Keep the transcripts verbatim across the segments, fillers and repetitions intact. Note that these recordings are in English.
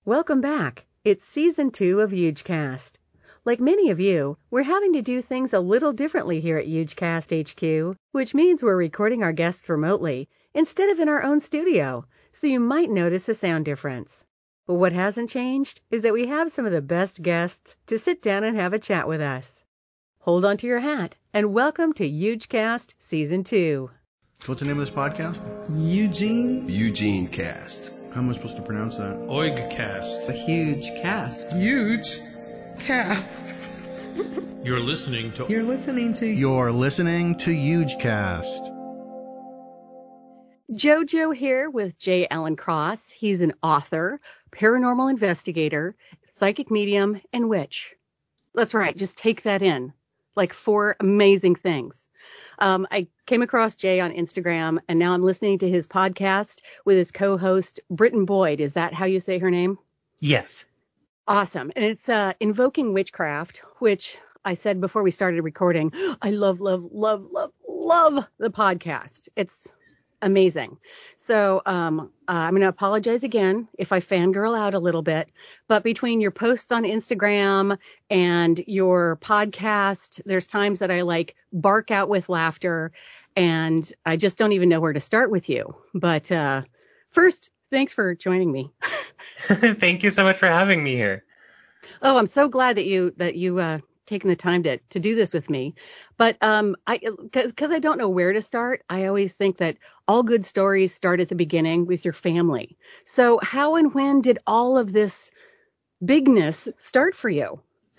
Welcome back. It's season two of HugeCast. Like many of you, we're having to do things a little differently here at HugeCast H Q, which means we're recording our guests remotely instead of in our own studio, so you might notice a sound difference. But what hasn't changed is that we have some of the best guests to sit down and have a chat with us. Hold on to your hat and welcome to HugeCast Season two. What's the name of this podcast? Eugene? Eugene Cast. How am I supposed to pronounce that? Oigcast. A huge cast. Huge cast. You're listening to... You're listening to... You're listening to HugeCast. JoJo here with J. Allen Cross. He's an author, paranormal investigator, psychic medium, and witch. That's right. Just take that in. Like four amazing things. Um, I came across Jay on Instagram, and now I'm listening to his podcast with his co-host, Britton Boyd. Is that how you say her name? Yes. Awesome. And it's uh, Invoking Witchcraft, which I said before we started recording, I love, love, love, love, love the podcast. It's amazing. So um, uh, I'm going to apologize again if I fangirl out a little bit. But between your posts on Instagram and your podcast, there's times that I like bark out with laughter and I just don't even know where to start with you. But uh, first, thanks for joining me. Thank you so much for having me here. Oh, I'm so glad that you that you uh, taken the time to to do this with me. But um, I because I don't know where to start. I always think that all good stories start at the beginning with your family. So how and when did all of this bigness start for you?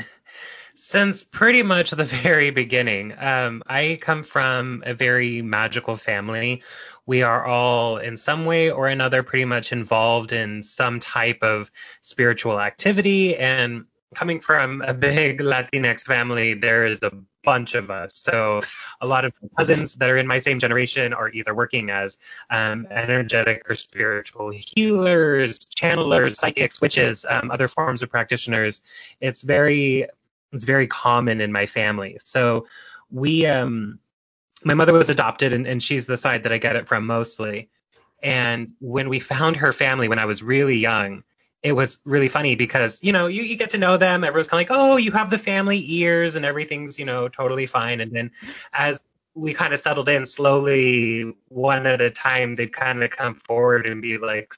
Since pretty much the very beginning. Um, I come from a very magical family. We are all in some way or another pretty much involved in some type of spiritual activity. And coming from a big Latinx family, there is a bunch of us. So a lot of cousins that are in my same generation are either working as um, energetic or spiritual healers, channelers, psychics, witches, um, other forms of practitioners. It's very, it's very common in my family. So we, um, my mother was adopted, and, and she's the side that I get it from mostly. And when we found her family when I was really young, it was really funny because, you know, you, you get to know them. Everyone's kind of like, oh, you have the family ears and everything's, you know, totally fine. And then as we kind of settled in slowly, one at a time, they'd kind of come forward and be like,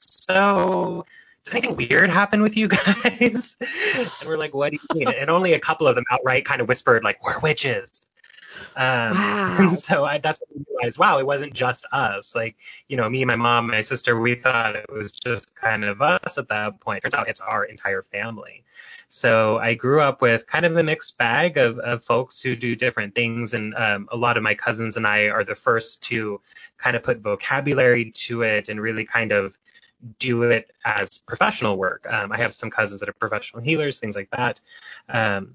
so does anything weird happen with you guys? And we're like, what do you mean? And only a couple of them outright kind of whispered, like, we're witches. Um, Wow. And so I, that's when we realized, wow, it wasn't just us. Like, you know, me, my mom, my sister, we thought it was just kind of us at that point. Turns out it's our entire family. So I grew up with kind of a mixed bag of, of folks who do different things. And um, a lot of my cousins and I are the first to kind of put vocabulary to it and really kind of do it as professional work. Um, I have some cousins that are professional healers, things like that. Um,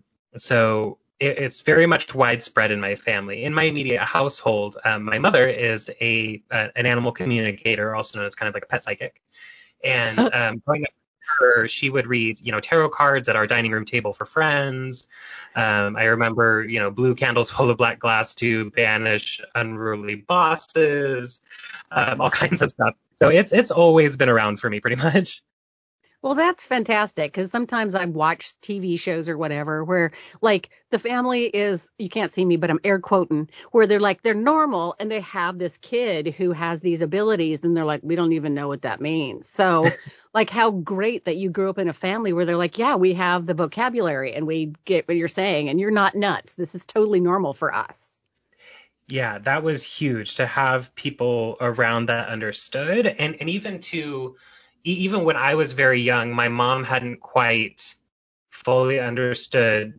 so it, it's very much widespread in my family. In my immediate household, um, my mother is a uh, an animal communicator, also known as kind of like a pet psychic. And um, growing up with her, she would read, you know, tarot cards at our dining room table for friends. Um, I remember, you know, blue candles full of black glass to banish unruly bosses, um, all kinds of stuff. So it's it's always been around for me pretty much. Well, that's fantastic because sometimes I watch T V shows or whatever where like the family is, you can't see me, but I'm air quoting, where they're like, they're normal and they have this kid who has these abilities and they're like, we don't even know what that means. So like how great that you grew up in a family where they're like, yeah, we have the vocabulary and we get what you're saying and you're not nuts. This is totally normal for us. Yeah, that was huge to have people around that understood. And, and even to even when I was very young, my mom hadn't quite fully understood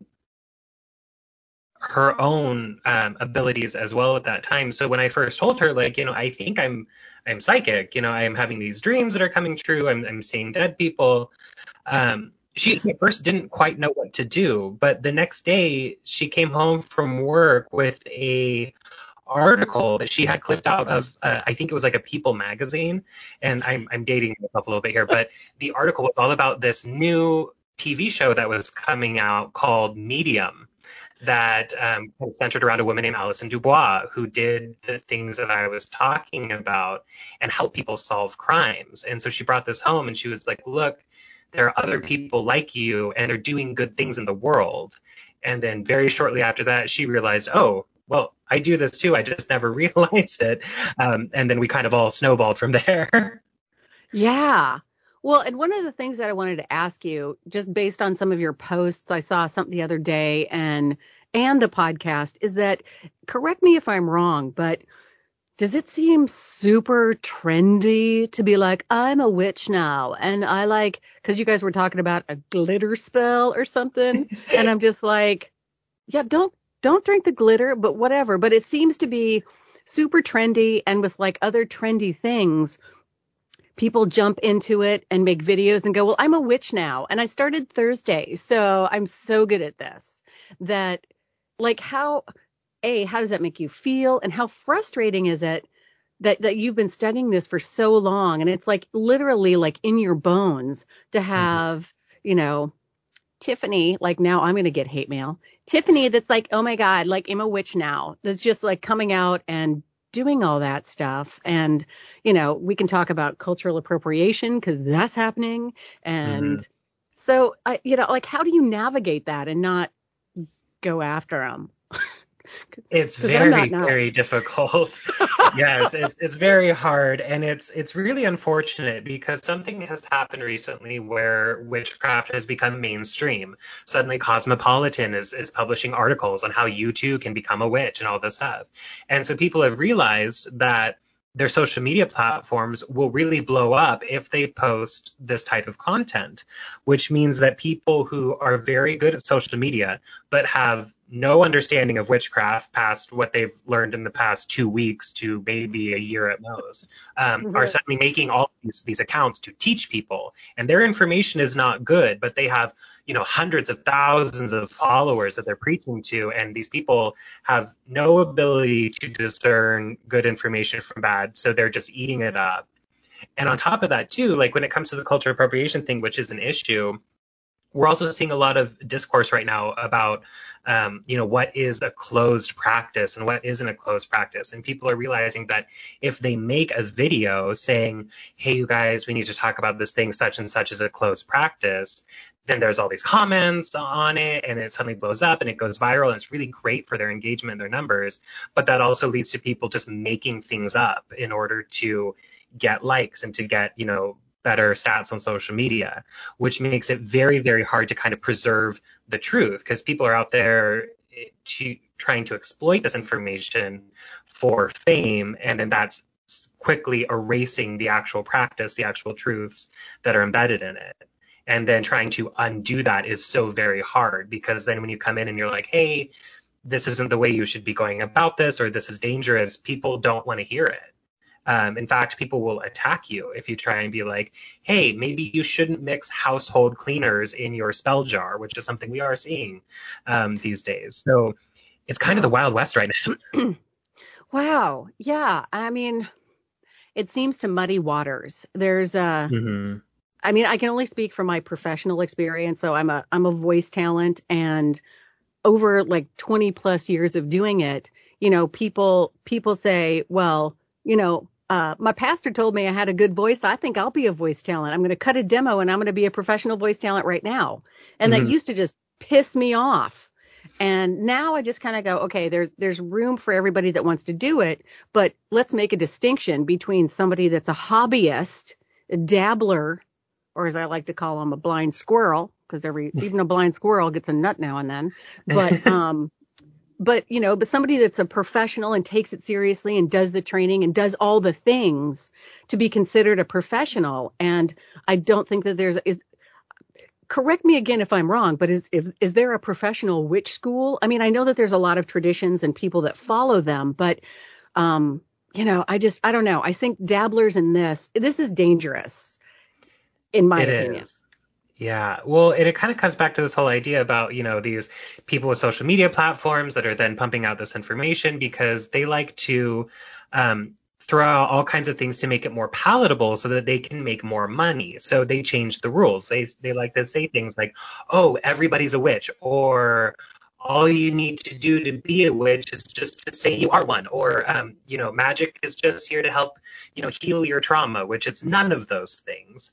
her own um, abilities as well at that time. So when I first told her, like, you know, I think I'm I'm psychic, you know, I'm having these dreams that are coming true. I'm, I'm seeing dead people. Um, she at first didn't quite know what to do. But the next day she came home from work with a article that she had clipped out of, uh, I think it was like a People magazine, and I'm, I'm dating myself a little bit here, but the article was all about this new T V show that was coming out called Medium that um, centered around a woman named Alison Dubois, who did the things that I was talking about and helped people solve crimes. And so she brought this home and she was like, look, there are other people like you and are doing good things in the world. And then very shortly after that, she realized, oh, well, I do this too. I just never realized it. Um, and then we kind of all snowballed from there. Yeah. Well, and one of the things that I wanted to ask you, just based on some of your posts, I saw something the other day and and the podcast, is that, correct me if I'm wrong, but does it seem super trendy to be like, I'm a witch now, and I like, because you guys were talking about a glitter spell or something, and I'm just like, yeah, don't don't drink the glitter, but whatever. But it seems to be super trendy, and with like other trendy things, people jump into it and make videos and go, well, I'm a witch now. And I started Thursday, so I'm so good at this that, like, how, A, how does that make you feel? And how frustrating is it that, that you've been studying this for so long? And it's like literally like in your bones to have, mm-hmm. you know, Tiffany, like now I'm going to get hate mail. Tiffany that's like, oh my God, like I'm a witch now. That's just like coming out and doing all that stuff. And, you know, we can talk about cultural appropriation because that's happening. And mm-hmm. so, I, you know, like, how do you navigate that and not go after them? It's very, very difficult. Yes, it's it's very hard, and it's it's really unfortunate because something has happened recently where witchcraft has become mainstream. Suddenly Cosmopolitan is, is publishing articles on how you too can become a witch and all this stuff. And so people have realized that their social media platforms will really blow up if they post this type of content, which means that people who are very good at social media but have no understanding of witchcraft past what they've learned in the past two weeks to maybe a year at most, um, mm-hmm. are suddenly making all these, these accounts to teach people. And their information is not good, but they have, you know, hundreds of thousands of followers that they're preaching to. And these people have no ability to discern good information from bad. So they're just eating it up. And on top of that, too, like when it comes to the cultural appropriation thing, which is an issue, we're also seeing a lot of discourse right now about, um, you know, what is a closed practice and what isn't a closed practice. And people are realizing that if they make a video saying, hey, you guys, we need to talk about this thing, such and such as a closed practice, then there's all these comments on it and it suddenly blows up and it goes viral. And it's really great for their engagement and their numbers. But that also leads to people just making things up in order to get likes and to get, you know, better stats on social media, which makes it very, very hard to kind of preserve the truth because people are out there to, trying to exploit this information for fame. And then that's quickly erasing the actual practice, the actual truths that are embedded in it. And then trying to undo that is so very hard because then when you come in and you're like, hey, this isn't the way you should be going about this, or this is dangerous, people don't want to hear it. Um, in fact, people will attack you if you try and be like, hey, maybe you shouldn't mix household cleaners in your spell jar, which is something we are seeing um, these days. So it's kind of the Wild West right now. Wow. Yeah. I mean, it seems to muddy waters. There's a, mm-hmm. I mean, I can only speak from my professional experience. So I'm a, I'm a voice talent, and over like twenty plus years of doing it, you know, people, people say, well, you know, Uh, my pastor told me I had a good voice. I think I'll be a voice talent. I'm going to cut a demo and I'm going to be a professional voice talent right now. And mm-hmm. that used to just piss me off. And now I just kind of go, okay, there, there's room for everybody that wants to do it. But let's make a distinction between somebody that's a hobbyist, a dabbler, or as I like to call them, a blind squirrel, because every even a blind squirrel gets a nut now and then. But um But, you know, but somebody that's a professional and takes it seriously and does the training and does all the things to be considered a professional. And I don't think that there's is correct me again if I'm wrong, but is, is, is there a professional witch school? I mean, I know that there's a lot of traditions and people that follow them, but, um, you know, I just I don't know. I think dabblers in this, this is dangerous, in my it opinion. Is. Yeah, well, and it kind of comes back to this whole idea about, you know, these people with social media platforms that are then pumping out this information because they like to um, throw out all kinds of things to make it more palatable so that they can make more money. So they change the rules. They they like to say things like, oh, everybody's a witch, or all you need to do to be a witch is just to say you are one, or, um, you know, magic is just here to help, you know, heal your trauma, which it's none of those things.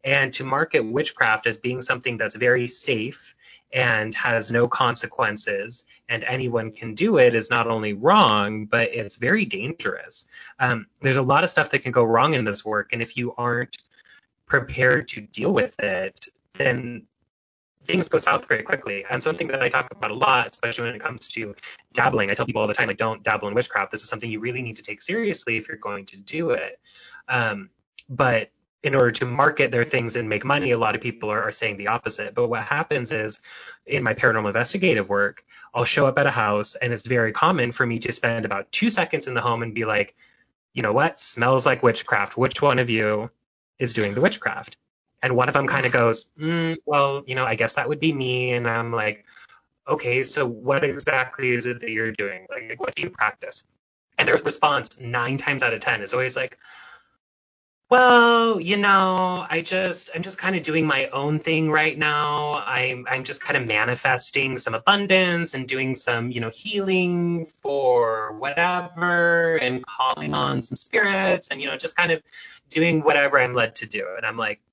And to market witchcraft as being something that's very safe and has no consequences and anyone can do it is not only wrong, but it's very dangerous. Um, there's a lot of stuff that can go wrong in this work. And if you aren't prepared to deal with it, then things go south very quickly. And something that I talk about a lot, especially when it comes to dabbling, I tell people all the time, like, don't dabble in witchcraft. This is something you really need to take seriously if you're going to do it. Um, but in order to market their things and make money, a lot of people are, are saying the opposite. But what happens is, in my paranormal investigative work, I'll show up at a house, and it's very common for me to spend about two seconds in the home and be like, you know what, smells like witchcraft. Which one of you is doing the witchcraft? And one of them kind of goes, mm, well, you know, I guess that would be me. And I'm like, okay, so what exactly is it that you're doing? Like, what do you practice? And their response nine times out of ten is always like, well, you know, I just, I'm just kind of doing my own thing right now. I'm, I'm just kind of manifesting some abundance and doing some, you know, healing for whatever and calling on some spirits and, you know, just kind of doing whatever I'm led to do. And I'm like,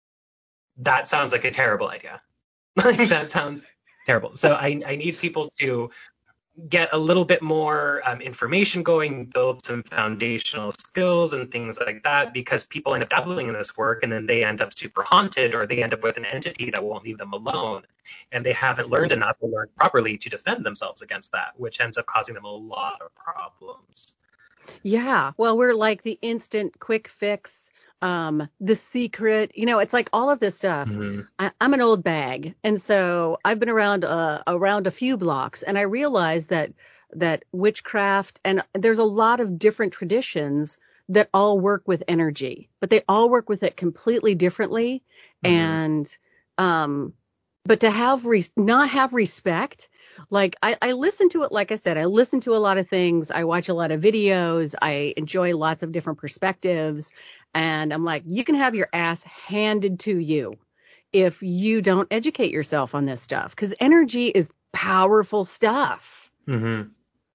that sounds like a terrible idea. Like, that sounds terrible. So I, I need people to get a little bit more um, information going, build some foundational skills and things like that, because people end up dabbling in this work and then they end up super haunted, or they end up with an entity that won't leave them alone. And they haven't learned enough or learned properly to defend themselves against that, which ends up causing them a lot of problems. Yeah. Well, we're like the instant quick fix, um, The Secret, you know, it's like all of this stuff. Mm-hmm. I, I'm an old bag. And so I've been around, uh, around a few blocks, and I realized that, that witchcraft, and there's a lot of different traditions that all work with energy, but they all work with it completely differently. Mm-hmm. And, um, but to have, re- not have respect, like I, I listen to it, like I said, I listen to a lot of things. I watch a lot of videos. I enjoy lots of different perspectives. And I'm like, you can have your ass handed to you if you don't educate yourself on this stuff, because energy is powerful stuff. Mm-hmm.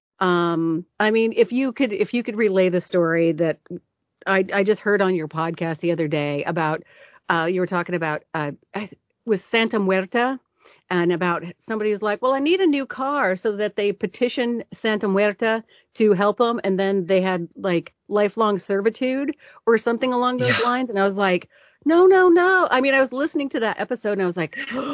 Um, I mean, if you could, if you could relay the story that I, I just heard on your podcast the other day about, uh, you were talking about, uh, with Santa Muerta, and about somebody who's like, well, I need a new car, so that they petitioned Santa Muerta to help them. And then they had like lifelong servitude or something along those yeah. lines. And I was like, no, no, no. I mean, I was listening to that episode and I was like,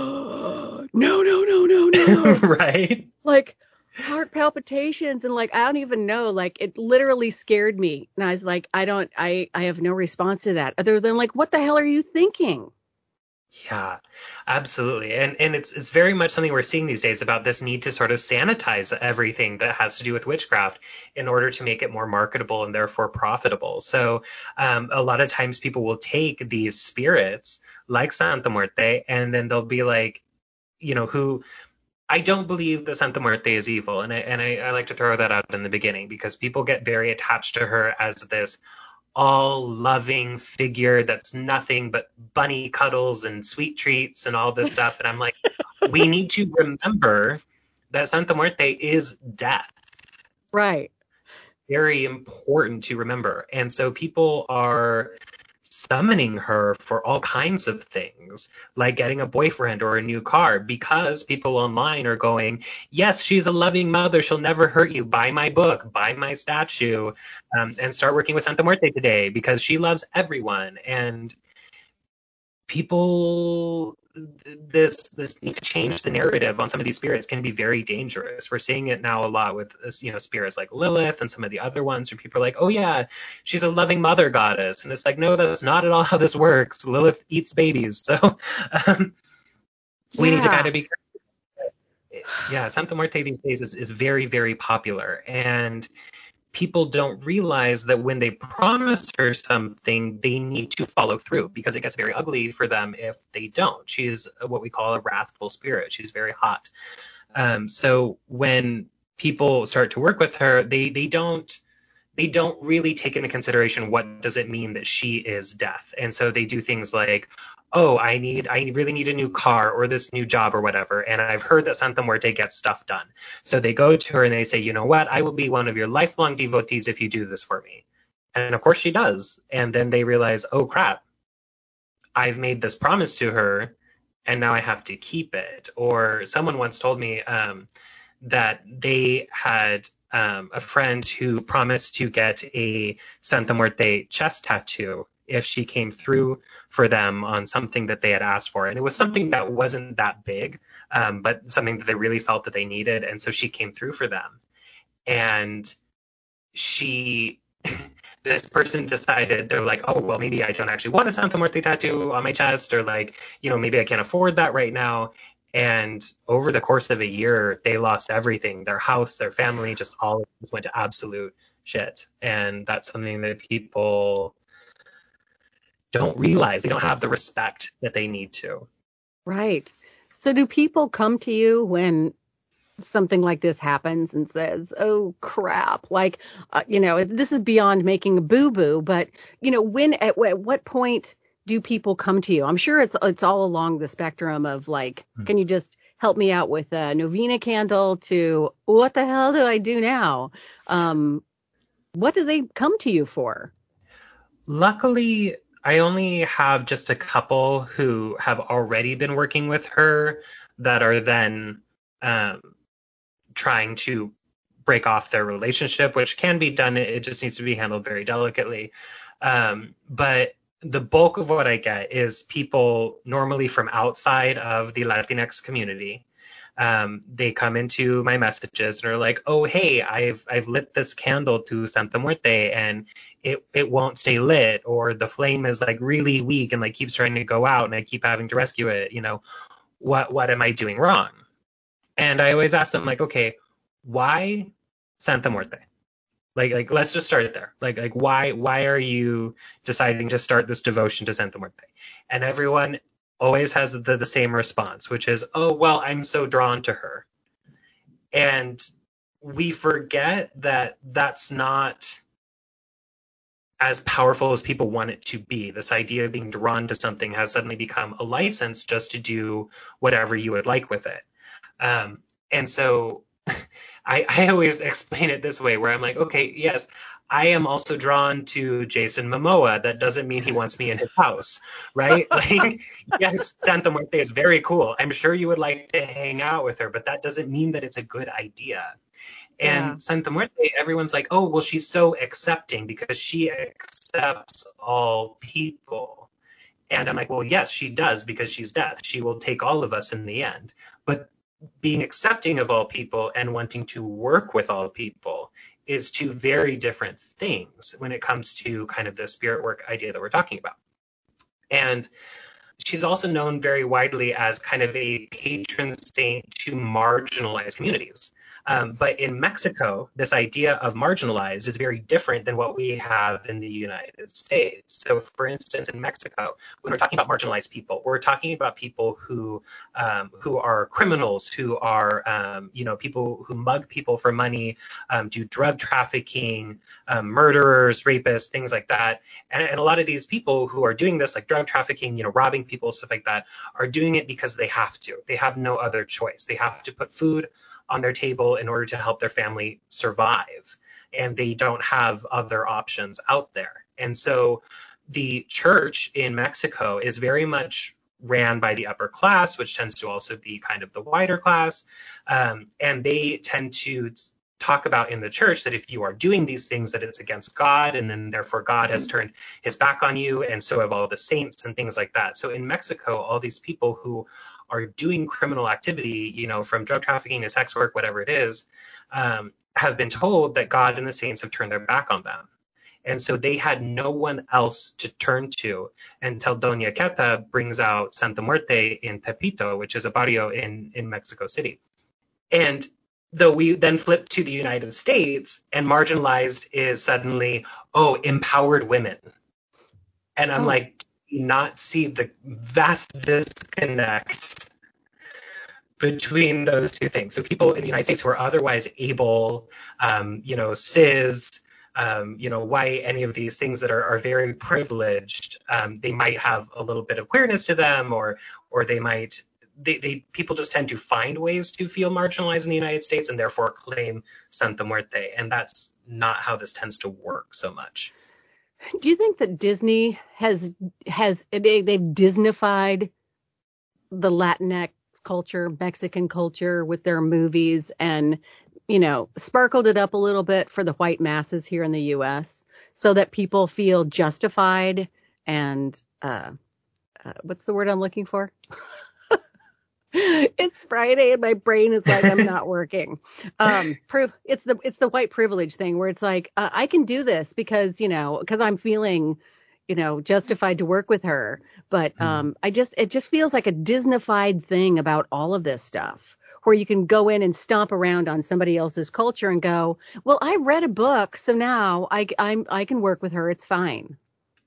oh, no, no, no, no, no. Right. Like heart palpitations. And like, I don't even know, like it literally scared me. And I was like, I don't, I, I have no response to that other than like, what the hell are you thinking? Yeah, absolutely. And and it's it's very much something we're seeing these days, about this need to sort of sanitize everything that has to do with witchcraft in order to make it more marketable and therefore profitable. So um, a lot of times people will take these spirits like Santa Muerte, and then they'll be like, you know, who I don't believe that Santa Muerte is evil. And I, and I, I like to throw that out in the beginning, because people get very attached to her as this all loving figure that's nothing but bunny cuddles and sweet treats and all this stuff. And I'm like, we need to remember that Santa Muerte is death. Right. Very important to remember. And so people are summoning her for all kinds of things, like getting a boyfriend or a new car, because people online are going, yes, she's a loving mother, she'll never hurt you, buy my book, buy my statue, um, and start working with Santa Muerte today because she loves everyone. And people, this this need to change the narrative on some of these spirits can be very dangerous. We're seeing it now a lot with, you know, spirits like Lilith and some of the other ones where people are like, oh yeah, she's a loving mother goddess. And it's like, no, that's not at all how this works. Lilith eats babies. So um, we yeah. need to kind of be careful. Yeah, Santa Muerte these days is, is very, very popular. And people don't realize that when they promise her something, they need to follow through, because it gets very ugly for them if they don't. She is what we call a wrathful spirit. She's very hot. Um, so when people start to work with her, they they don't they don't really take into consideration what does it mean that she is death. And so they do things like, oh, I need, I really need a new car or this new job or whatever. And I've heard that Santa Muerte gets stuff done. So they go to her and they say, you know what, I will be one of your lifelong devotees if you do this for me. And of course she does. And then they realize, oh crap, I've made this promise to her and now I have to keep it. Or someone once told me um, that they had um, a friend who promised to get a Santa Muerte chest tattoo if she came through for them on something that they had asked for. And it was something that wasn't that big, um, but something that they really felt that they needed. And so she came through for them. And she, this person decided, they're like, oh, well, maybe I don't actually want a Santa Muerte tattoo on my chest, or like, you know, maybe I can't afford that right now. And over the course of a year, they lost everything, their house, their family, just all of this went to absolute shit. And that's something that people don't realize. They don't have the respect that they need to. Right. So do people come to you when something like this happens and says, oh, crap, like, uh, you know, this is beyond making a boo-boo, but, you know, when, at, at what point do people come to you? I'm sure it's it's all along the spectrum of like, mm-hmm. Can you just help me out with a novena candle to what the hell do I do now? Um, what do they come to you for? Luckily, I only have just a couple who have already been working with her that are then um, trying to break off their relationship, which can be done. It just needs to be handled very delicately. Um, but the bulk of what I get is people normally from outside of the Latinx community. Um, they come into my messages and are like, oh, hey, I've I've lit this candle to Santa Muerte and it, it won't stay lit, or the flame is like really weak and like keeps trying to go out and I keep having to rescue it. You know, what what am I doing wrong? And I always ask them like, okay, why Santa Muerte? Like, like, let's just start there. Like, like, why, why are you deciding to start this devotion to Santa Muerte? And everyone always has the, the same response, which is, oh, well, I'm so drawn to her. And we forget that that's not as powerful as people want it to be. This idea of being drawn to something has suddenly become a license just to do whatever you would like with it. Um, and so I, I always explain it this way, where I'm like, okay, yes, I am also drawn to Jason Momoa. That doesn't mean he wants me in his house, right? Like, yes, Santa Muerte is very cool. I'm sure you would like to hang out with her, but that doesn't mean that it's a good idea. And yeah. Santa Muerte, everyone's like, oh, well, she's so accepting because she accepts all people. And I'm like, well, yes, she does, because she's death. She will take all of us in the end. But being accepting of all people and wanting to work with all people is two very different things when it comes to kind of the spirit work idea that we're talking about. And she's also known very widely as kind of a patron saint to marginalized communities. Um, but in Mexico, this idea of marginalized is very different than what we have in the United States. So, for instance, in Mexico, when we're talking about marginalized people, we're talking about people who um, who are criminals, who are um, you know people who mug people for money, um, do drug trafficking, um, murderers, rapists, things like that. And, and a lot of these people who are doing this, like drug trafficking, you know, robbing people, stuff like that, are doing it because they have to. They have no other choice. They have to put food on their table in order to help their family survive. And they don't have other options out there. And so the church in Mexico is very much ran by the upper class, which tends to also be kind of the wider class. Um, and they tend to talk about in the church that if you are doing these things, that it's against God, and then therefore God has turned his back on you, and so have all the saints and things like that. So in Mexico, all these people who are doing criminal activity, you know, from drug trafficking to sex work, whatever it is, um, have been told that God and the saints have turned their back on them. And so they had no one else to turn to until Doña Queta brings out Santa Muerte in Tepito, which is a barrio in, in Mexico City. And though we then flip to the United States, and marginalized is suddenly, oh, empowered women. And I'm oh. like, do you not see the vast disconnect between those two things? So people in the United States who are otherwise able, um, you know, cis, um, you know, white, any of these things that are, are very privileged, um, they might have a little bit of queerness to them, or or they might, they, they people just tend to find ways to feel marginalized in the United States and therefore claim Santa Muerte. And that's not how this tends to work so much. Do you think that Disney has has they, they've Disneyfied the Latinx culture, Mexican culture with their movies, and you know, sparkled it up a little bit for the white masses here in the U S so that people feel justified and uh, uh, what's the word I'm looking for? It's Friday and my brain is like, I'm not working. Um, pri- it's the it's the white privilege thing where it's like, uh, I can do this because, you know, because I'm feeling, you know, justified to work with her. But um, I just it just feels like a Disneyfied thing about all of this stuff where you can go in and stomp around on somebody else's culture and go, well, I read a book, so now I, I'm I can work with her. It's fine.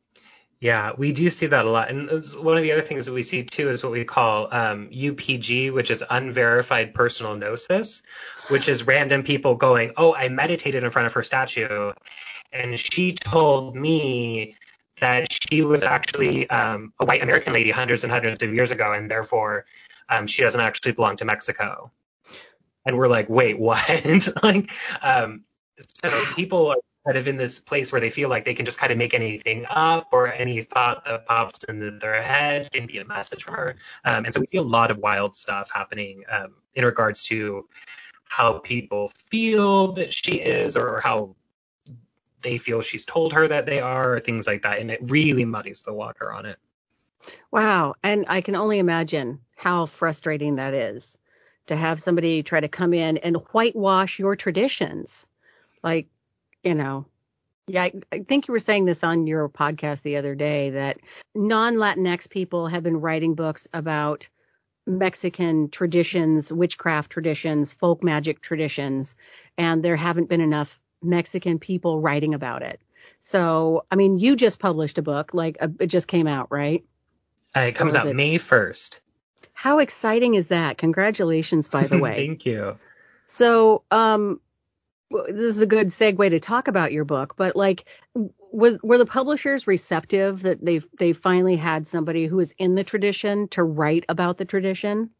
Yeah, we do see that a lot. And it's one of the other things that we see too is what we call um, U P G, which is unverified personal gnosis, which is random people going, oh, I meditated in front of her statue. And she told me that she was actually um, a white American lady hundreds and hundreds of years ago, and therefore um, she doesn't actually belong to Mexico. And we're like, wait, what? like, um, so people are kind of in this place where they feel like they can just kind of make anything up, or any thought that pops into their head can be a message from her. Um, and so we see a lot of wild stuff happening um, in regards to how people feel that she is, or how they feel she's told her that they are, or things like that. And it really muddies the water on it. Wow. And I can only imagine how frustrating that is to have somebody try to come in and whitewash your traditions. Like, you know, yeah, I, I think you were saying this on your podcast the other day that non-Latinx people have been writing books about Mexican traditions, witchcraft traditions, folk magic traditions, and there haven't been enough Mexican people writing about it. So, I mean, you just published a book, like uh, it just came out, right? Uh, it comes out it? May first. How exciting is that? Congratulations, by the way. Thank you. So, um, this is a good segue to talk about your book, but like, was, were the publishers receptive that they've they finally had somebody who is in the tradition to write about the tradition?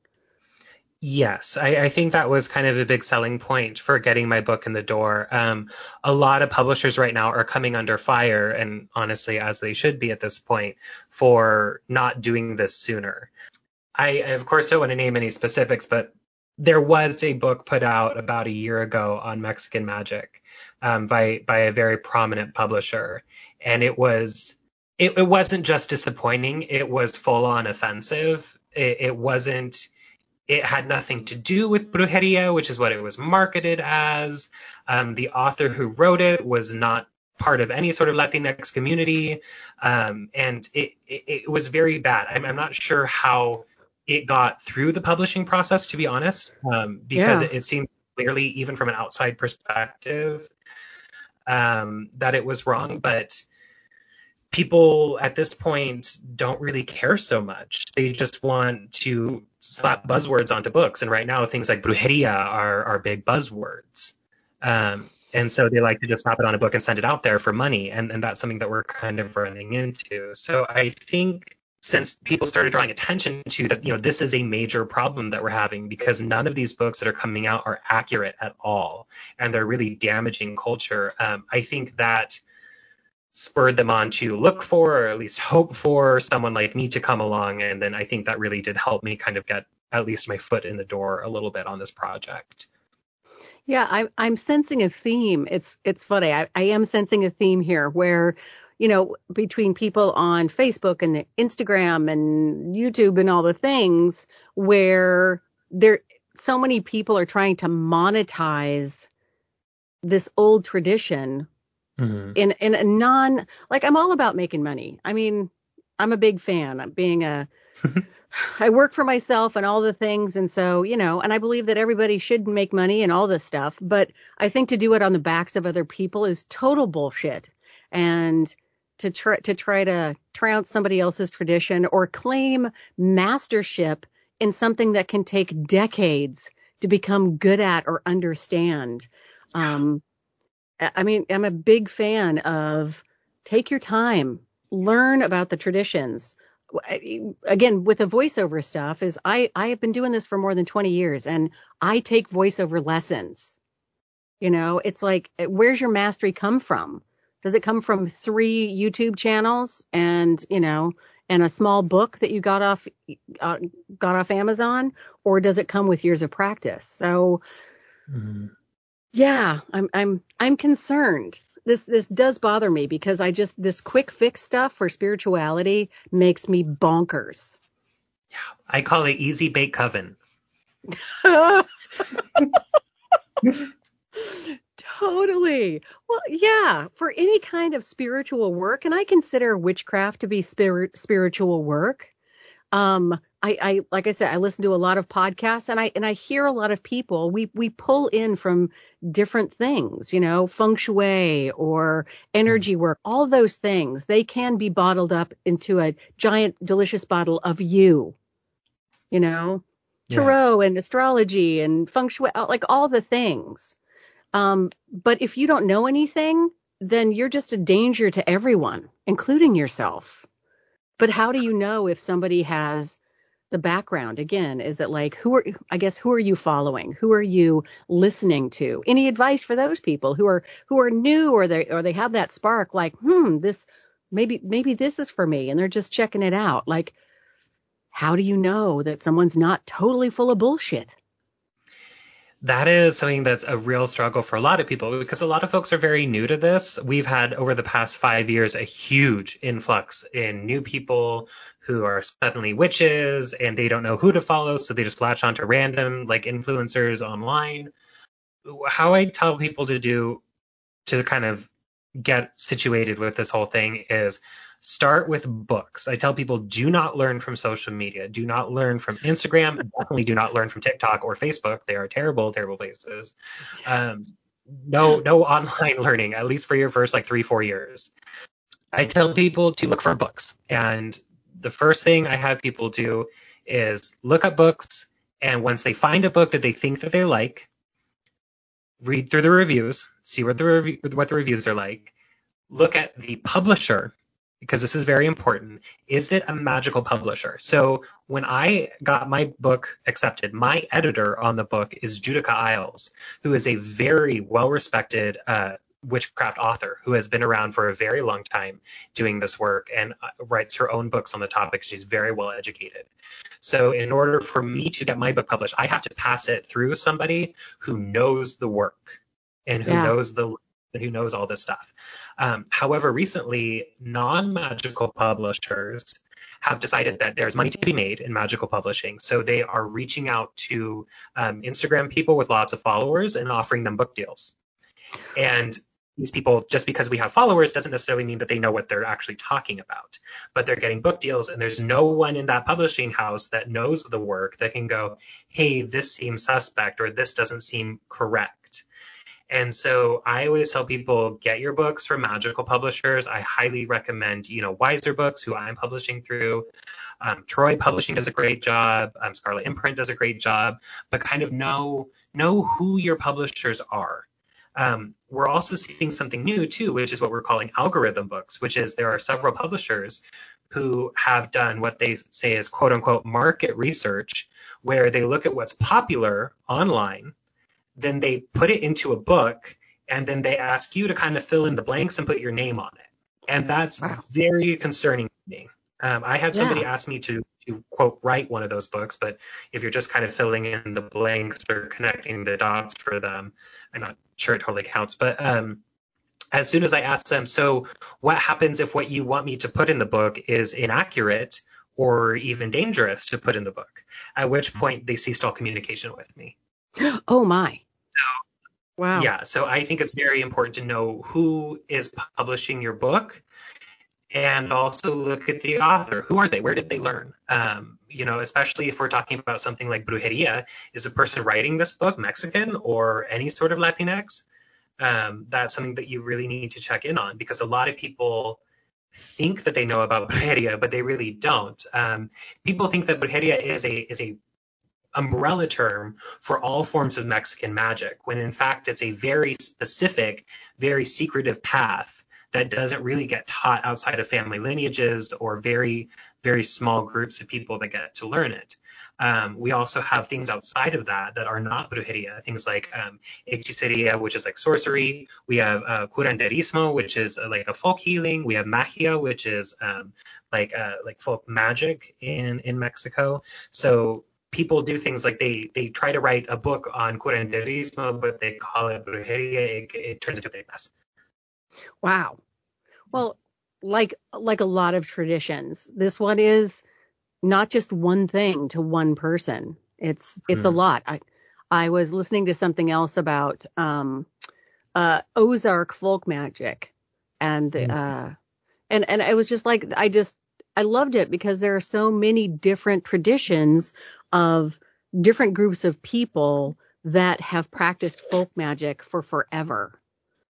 Yes, I, I think that was kind of a big selling point for getting my book in the door. Um, a lot of publishers right now are coming under fire, and honestly, as they should be at this point, for not doing this sooner. I, of course, don't want to name any specifics, but there was a book put out about a year ago on Mexican magic um, by by a very prominent publisher, and it was it, it wasn't just disappointing; it was full on offensive. It, it wasn't. It had nothing to do with brujeria, which is what it was marketed as. Um, the author who wrote it was not part of any sort of Latinx community, um, and it, it it was very bad. I'm, I'm not sure how it got through the publishing process, to be honest, um, because Yeah. it, it seemed clearly, even from an outside perspective, um, that it was wrong. But people at this point don't really care so much. They just want to slap buzzwords onto books. And right now, things like brujeria are, are big buzzwords. Um, and so they like to just slap it on a book and send it out there for money. And, and that's something that we're kind of running into. So I think since people started drawing attention to that, you know, this is a major problem that we're having, because none of these books that are coming out are accurate at all. And they're really damaging culture. Um, I think that spurred them on to look for, or at least hope for, someone like me to come along. And then I think that really did help me kind of get at least my foot in the door a little bit on this project. Yeah, I, I'm sensing a theme. It's it's funny. I, I am sensing a theme here where, you know, between people on Facebook and Instagram and YouTube and all the things, where there so many people are trying to monetize this old tradition mm-hmm. in in a non like I'm all about making money. I mean, I'm a big fan of being a I work for myself and all the things. And so, you know, and I believe that everybody should make money and all this stuff. But I think to do it on the backs of other people is total bullshit. And to try to try to trounce somebody else's tradition or claim mastership in something that can take decades to become good at or understand. Um, I mean, I'm a big fan of take your time, learn about the traditions. Again, with the voiceover stuff is I, I have been doing this for more than twenty years and I take voiceover lessons. You know, it's like, where's your mastery come from? Does it come from three YouTube channels and, you know, and a small book that you got off uh, got off Amazon, or does it come with years of practice? So, mm-hmm. yeah, I'm I'm I'm concerned. This this does bother me because I just this quick fix stuff for spirituality makes me bonkers. Yeah, I call it easy bake coven. Totally. Well, yeah, for any kind of spiritual work, and I consider witchcraft to be spirit spiritual work. Um, I, I like I said, I listen to a lot of podcasts, and I and I hear a lot of people. We we pull in from different things, you know, feng shui or energy work. All those things, they can be bottled up into a giant, delicious bottle of you. You know, tarot yeah. and astrology and feng shui, like all the things. Um, but if you don't know anything, then you're just a danger to everyone, including yourself. But how do you know if somebody has the background? Again, is it like, who are, I guess, who are you following? Who are you listening to? Any advice for those people who are, who are new, or they, or they have that spark like, hmm, this, maybe, maybe this is for me, and they're just checking it out. Like, how do you know that someone's not totally full of bullshit? That is something that's a real struggle for a lot of people, because a lot of folks are very new to this. We've had over the past five years a huge influx in new people who are suddenly witches and they don't know who to follow, so they just latch onto random like influencers online. How I tell people to do to kind of get situated with this whole thing is start with books. I tell people, do not learn from social media. Do not learn from Instagram. Definitely do not learn from TikTok or Facebook. They are terrible, terrible places. Um, no, no online learning, at least for your first like three, four years. I tell people to look for books. And the first thing I have people do is look up books. And once they find a book that they think that they like, read through the reviews, see what the, rev- what the reviews are like, look at the publisher, because this is very important. Is it a magical publisher? So when I got my book accepted, my editor on the book is Judika Isles, who is a very well-respected uh, witchcraft author who has been around for a very long time doing this work and writes her own books on the topic. She's very well educated. So in order for me to get my book published, I have to pass it through somebody who knows the work and who yeah. knows the who knows all this stuff. Um, however, recently, non-magical publishers have decided that there's money to be made in magical publishing. So they are reaching out to um, Instagram people with lots of followers and offering them book deals. And these people, just because we have followers, doesn't necessarily mean that they know what they're actually talking about. But they're getting book deals, and there's no one in that publishing house that knows the work that can go, hey, this seems suspect, or this doesn't seem correct. And so I always tell people, get your books from magical publishers. I highly recommend, you know, Wiser Books, who I'm publishing through. Um, Troy Publishing does a great job. Um, Scarlet Imprint does a great job. But kind of know know who your publishers are. Um, we're also seeing something new, too, which is what we're calling algorithm books, which is there are several publishers who have done what they say is, quote unquote, market research, where they look at what's popular online. Then they put it into a book, and then they ask you to kind of fill in the blanks and put your name on it. And that's wow. very concerning to me. Um, I had somebody yeah. ask me to, to, quote, write one of those books, but if you're just kind of filling in the blanks or connecting the dots for them, I'm not sure it totally counts. But um, as soon as I asked them, so what happens if what you want me to put in the book is inaccurate or even dangerous to put in the book? At which point they ceased all communication with me. Oh, my. So, wow. Yeah, so I think it's very important to know who is publishing your book, and also look at the author. Who are they? Where did they learn? Um, you know, especially if we're talking about something like brujeria, is the person writing this book Mexican or any sort of Latinx? Um, that's something that you really need to check in on, because a lot of people think that they know about brujeria, but they really don't. Um, people think that brujeria is a is a umbrella term for all forms of Mexican magic, when in fact it's a very specific, very secretive path that doesn't really get taught outside of family lineages or very, very small groups of people that get to learn it. Um, we also have things outside of that that are not brujeria, things like um, hechiceria, which is like sorcery. We have uh, curanderismo, which is uh, like a folk healing. We have magia, which is um, like uh, like folk magic in, in Mexico. So people do things like they they try to write a book on curanderismo, but they call it brujeria. It, it turns into a big mess. Wow. Well, like like a lot of traditions, this one is not just one thing to one person. It's it's mm. a lot. I I was listening to something else about um, uh, Ozark folk magic, and mm. uh, and and it was just like I just I loved it because there are so many different traditions of different groups of people that have practiced folk magic for forever.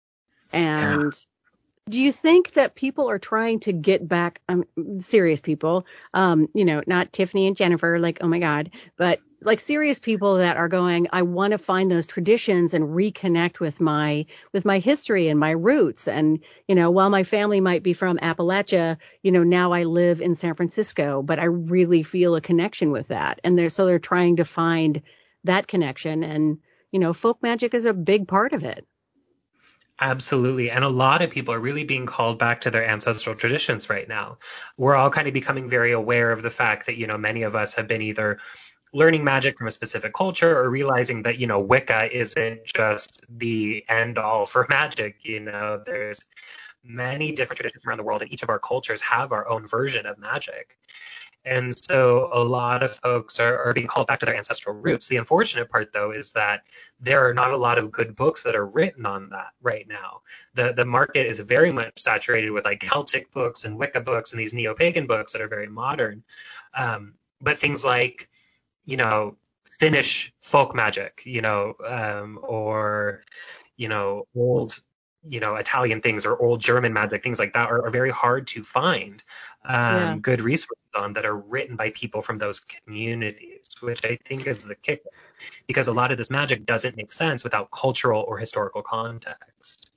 And yeah. Do you think that people are trying to get back, um, serious people, um, you know, not Tiffany and Jennifer, like, oh my God, but like serious people that are going, I want to find those traditions and reconnect with my, with my history and my roots. And, you know, while my family might be from Appalachia, you know, now I live in San Francisco, but I really feel a connection with that. And they're, so they're trying to find that connection. And, you know, folk magic is a big part of it. Absolutely. And a lot of people are really being called back to their ancestral traditions right now. We're all kind of becoming very aware of the fact that, you know, many of us have been either learning magic from a specific culture or realizing that, you know, Wicca isn't just the end all for magic. You know, there's many different traditions around the world, and each of our cultures have our own version of magic. And so a lot of folks are, are being called back to their ancestral roots. The unfortunate part, though, is that there are not a lot of good books that are written on that right now. The the market is very much saturated with like Celtic books and Wicca books and these neo-pagan books that are very modern. Um, but things like, you know, Finnish folk magic, you know, um, or, you know, old you know, Italian things or old German magic, things like that are, are very hard to find um, yeah. good resources on that are written by people from those communities, which I think is the kicker, because a lot of this magic doesn't make sense without cultural or historical context.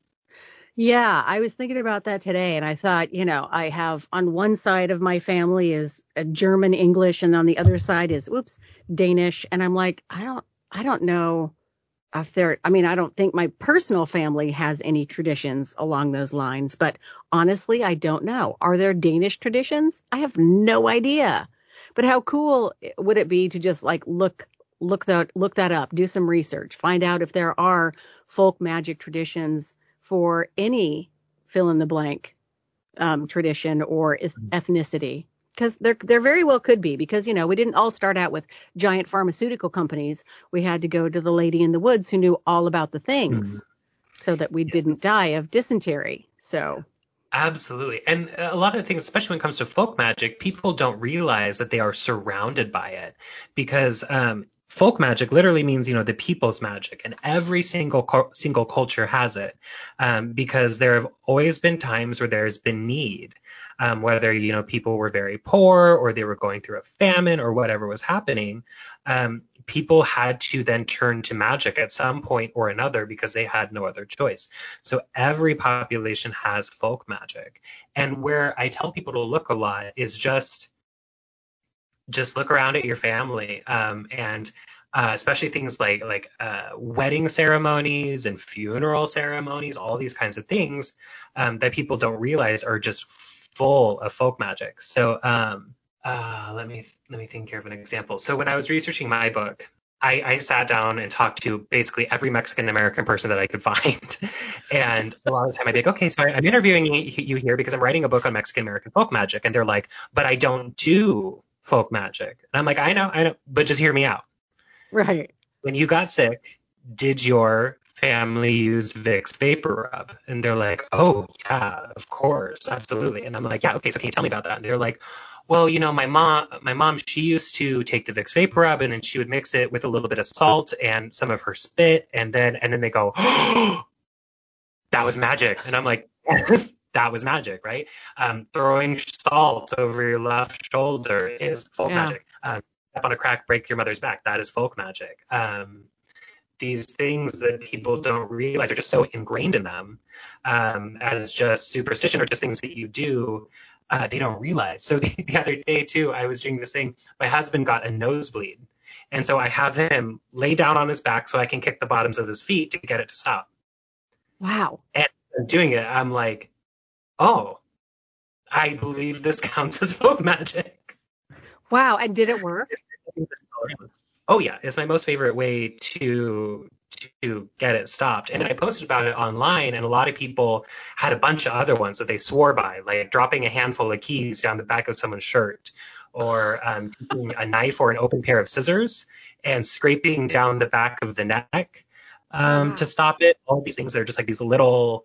Yeah, I was thinking about that today, and I thought, you know, I have on one side of my family is a German English, and on the other side is, whoops, Danish. And I'm like, I don't, I don't know. If there, I mean, I don't think my personal family has any traditions along those lines, but honestly, I don't know. Are there Danish traditions? I have no idea. But how cool would it be to just like look, look that, look that up, do some research, find out if there are folk magic traditions for any fill in the blank um, tradition or ethnicity. Because there, there very well could be, because, you know, we didn't all start out with giant pharmaceutical companies. We had to go to the lady in the woods who knew all about the things mm-hmm. so that we yes. didn't die of dysentery. So. Absolutely. And a lot of things, especially when it comes to folk magic, people don't realize that they are surrounded by it, because um, folk magic literally means, you know, the people's magic, and every single single culture has it, um, because there have always been times where there's been need. Um, whether, you know, people were very poor or they were going through a famine or whatever was happening, um, people had to then turn to magic at some point or another because they had no other choice. So every population has folk magic. And where I tell people to look a lot is just, just look around at your family, um, and uh, especially things like like uh, wedding ceremonies and funeral ceremonies, all these kinds of things um, that people don't realize are just full of folk magic. So um, uh, let me let me think here of an example. So when I was researching my book, I, I sat down and talked to basically every Mexican American person that I could find. And a lot of the time I'd be like, okay, so I'm interviewing you here because I'm writing a book on Mexican American folk magic. And they're like, but I don't do folk magic. And I'm like, I know, I know, but just hear me out. Right. When you got sick, did your family use Vicks Vapor Rub? And they're like, oh, yeah, of course, absolutely. And I'm like, yeah, okay, so can you tell me about that? And they're like, well, you know, my mom, my mom, she used to take the Vicks Vapor Rub and then she would mix it with a little bit of salt and some of her spit. And then, and then they go, oh, that was magic. And I'm like, yes, that was magic, right? Um, throwing salt over your left shoulder is folk yeah. magic. Um, step on a crack, break your mother's back. That is folk magic. Um, these things that people don't realize are just so ingrained in them um, as just superstition or just things that you do. Uh, they don't realize. So the, the other day too, I was doing this thing. My husband got a nosebleed. And so I have him lay down on his back so I can kick the bottoms of his feet to get it to stop. Wow. And I'm doing it. I'm like, oh, I believe this counts as folk magic. Wow. And did it work? Oh yeah, it's my most favorite way to to get it stopped. And I posted about it online, and a lot of people had a bunch of other ones that they swore by, like dropping a handful of keys down the back of someone's shirt, or um, taking a knife or an open pair of scissors and scraping down the back of the neck um, wow. to stop it. All these things are just like these little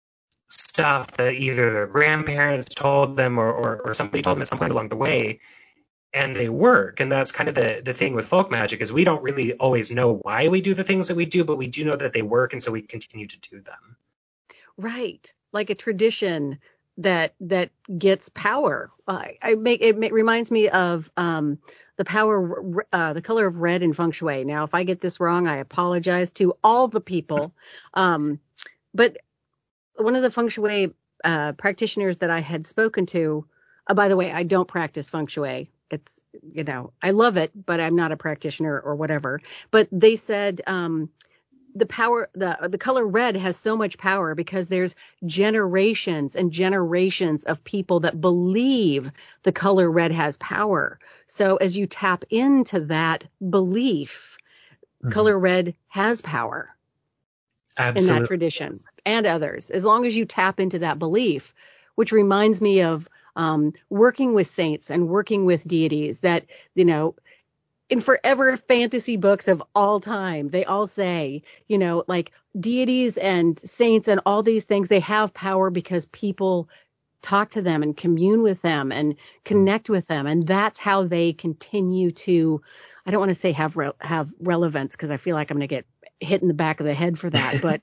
stuff that either their grandparents told them or, or, or somebody told them at some point along the way. And they work. And that's kind of the, the thing with folk magic is we don't really always know why we do the things that we do, but we do know that they work. And so we continue to do them. Right. Like a tradition that that gets power. I, I make it, it reminds me of um, the power, uh, the color of red in feng shui. Now, if I get this wrong, I apologize to all the people. Um, but one of the feng shui uh, practitioners that I had spoken to, uh, by the way, I don't practice feng shui. It's, you know, I love it, but I'm not a practitioner or whatever. But they said um, the power, the the color red has so much power because there's generations and generations of people that believe the color red has power. So as you tap into that belief, mm-hmm. color red has power. Absolutely. In that tradition and others, as long as you tap into that belief, which reminds me of Um, working with saints and working with deities that, you know, in forever fantasy books of all time, they all say, you know, like deities and saints and all these things, they have power because people talk to them and commune with them and connect with them. And that's how they continue to, I don't want to say have, re- have relevance because I feel like I'm going to get hit in the back of the head for that. But,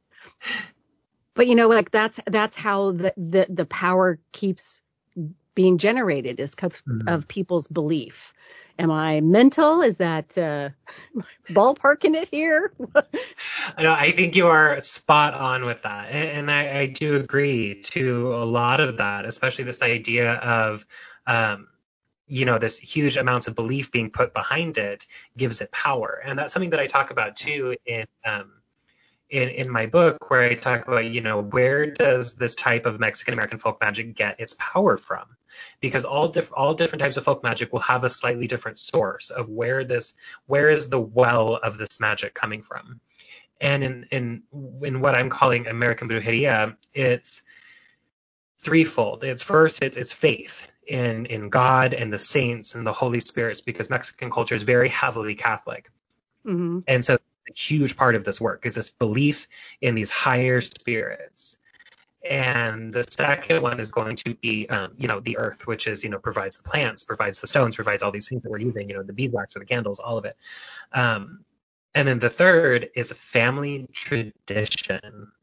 but, you know, like that's, that's how the, the, the power keeps being generated is mm-hmm. of people's belief. Am I mental? Is that uh, ballparking it here? No, I think you are spot on with that. And, and I, I do agree to a lot of that, especially this idea of, um, you know, this huge amounts of belief being put behind it gives it power. And that's something that I talk about too in um, In, in my book, where I talk about, you know, where does this type of Mexican American folk magic get its power from? Because all diff- all different types of folk magic will have a slightly different source of where this, where is the well of this magic coming from? And in in in what I'm calling American Brujeria, it's threefold. It's first, it's it's faith in in God and the saints and the Holy Spirits, because Mexican culture is very heavily Catholic, mm-hmm. and so a huge part of this work is this belief in these higher spirits. And the second one is going to be, um, you know, the earth, which is, you know, provides the plants, provides the stones, provides all these things that we're using, you know, the beeswax or the candles, all of it. Um, and then the third is family tradition.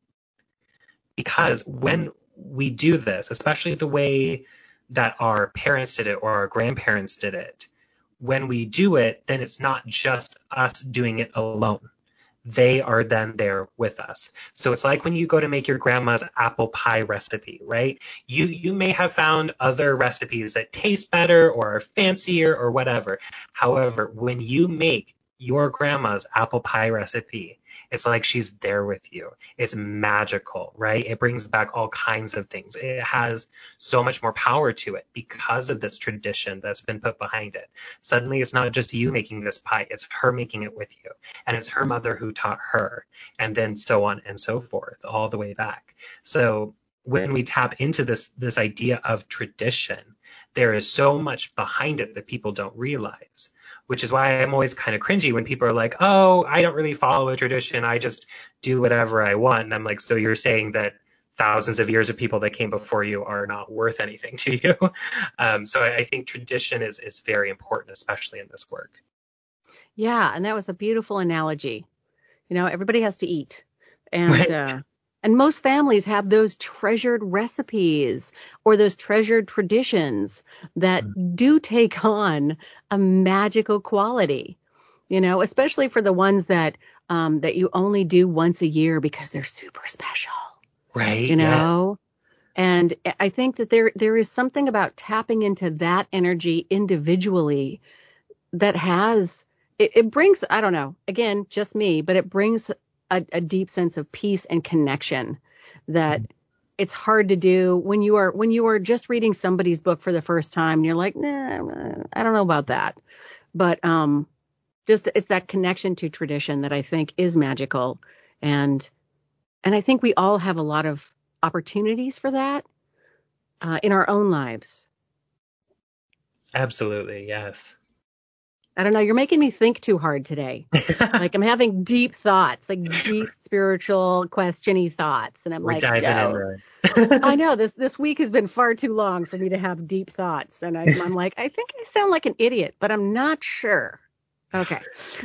Because when we do this, especially the way that our parents did it or our grandparents did it, when we do it, then it's not just us doing it alone. They are then there with us. So it's like when you go to make your grandma's apple pie recipe, right? You you may have found other recipes that taste better or are fancier or whatever. However, when you make your grandma's apple pie recipe, it's like she's there with you. It's magical, right? It brings back all kinds of things. It has so much more power to it because of this tradition that's been put behind it. Suddenly it's not just you making this pie, it's her making it with you. And it's her mother who taught her, and then so on and so forth, all the way back. So when we tap into this this idea of tradition, there is so much behind it that people don't realize, which is why I'm always kind of cringy when people are like, oh, I don't really follow a tradition. I just do whatever I want. And I'm like, so you're saying that thousands of years of people that came before you are not worth anything to you? Um, so I, I think tradition is, is very important, especially in this work. Yeah, and that was a beautiful analogy. You know, everybody has to eat. And right. uh And most families have those treasured recipes or those treasured traditions that do take on a magical quality. you know, especially for the ones that um, that you only do once a year because they're super special, Right. you Yeah. know. And I think that there there is something about tapping into that energy individually that has it, it brings, I don't know, again, just me, but it brings a, a deep sense of peace and connection that it's hard to do when you are when you are just reading somebody's book for the first time and you're like, nah, I don't know about that. But um, just it's that connection to tradition that I think is magical. And and I think we all have a lot of opportunities for that uh, in our own lives. Absolutely. Yes. I don't know. You're making me think too hard today. Like I'm having deep thoughts, like deep spiritual questiony thoughts. And I'm We're like, diving in yo, there. I know this, this week has been far too long for me to have deep thoughts. And I, I'm like, I think I sound like an idiot, but I'm not sure. Okay.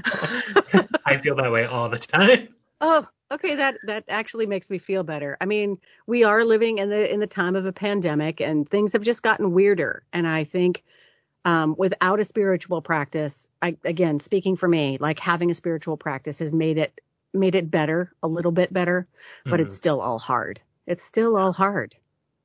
I feel that way all the time. Oh, okay. That, that actually makes me feel better. I mean, we are living in the, in the time of a pandemic and things have just gotten weirder. And I think Um, without a spiritual practice, I, again, speaking for me, like having a spiritual practice has made it made it better, a little bit better, but Mhm. it's still all hard. It's still all hard.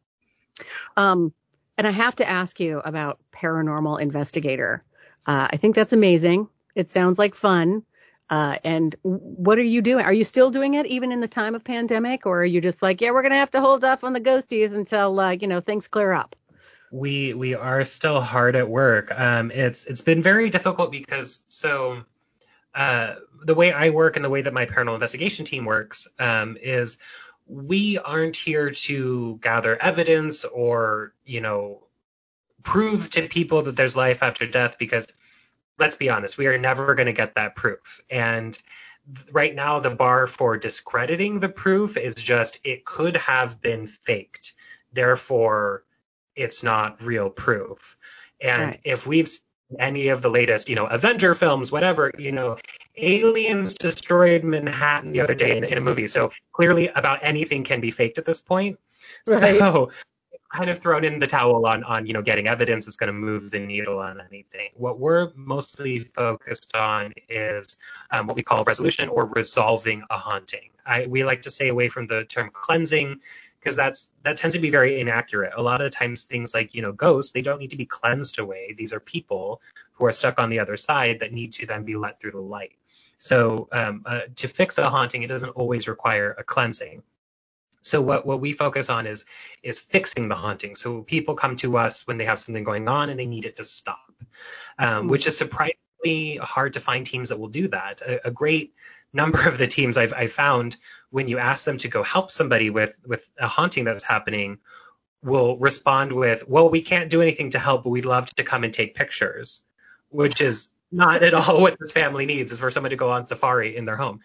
Um, and I have to ask you about Paranormal Investigator. Uh, I think that's amazing. It sounds like fun. Uh, and what are you doing? Are you still doing it even in the time of pandemic, or are you just like, yeah, we're gonna have to hold off on the ghosties until uh, you know things clear up? We we are still hard at work. Um, it's it's been very difficult because so uh, the way I work and the way that my paranormal investigation team works um, is we aren't here to gather evidence or you know prove to people that there's life after death because let's be honest, we are never going to get that proof. And th- right now the bar for discrediting the proof is just it could have been faked. Therefore it's not real proof. And Right. if we've seen any of the latest, you know, Avenger films, whatever, you know, aliens destroyed Manhattan the other day in, in a movie. So clearly about anything can be faked at this point. Right. So kind of thrown in the towel on, on you know, getting evidence that's going to move the needle on anything. What we're mostly focused on is um, what we call resolution or resolving a haunting. I, we like to stay away from the term cleansing because that's that tends to be very inaccurate. A lot of times things like, you know, ghosts, they don't need to be cleansed away. These are people who are stuck on the other side that need to then be let through the light. So um, uh, to fix a haunting, it doesn't always require a cleansing. So what, what we focus on is is fixing the haunting. So people come to us when they have something going on and they need it to stop, um, Hmm. which is surprisingly hard to find teams that will do that. A, a great number of the teams I've, I've found, when you ask them to go help somebody with, with a haunting that's happening, will respond with, well, we can't do anything to help, but we'd love to come and take pictures, which is not at all what this family needs, is for someone to go on safari in their home.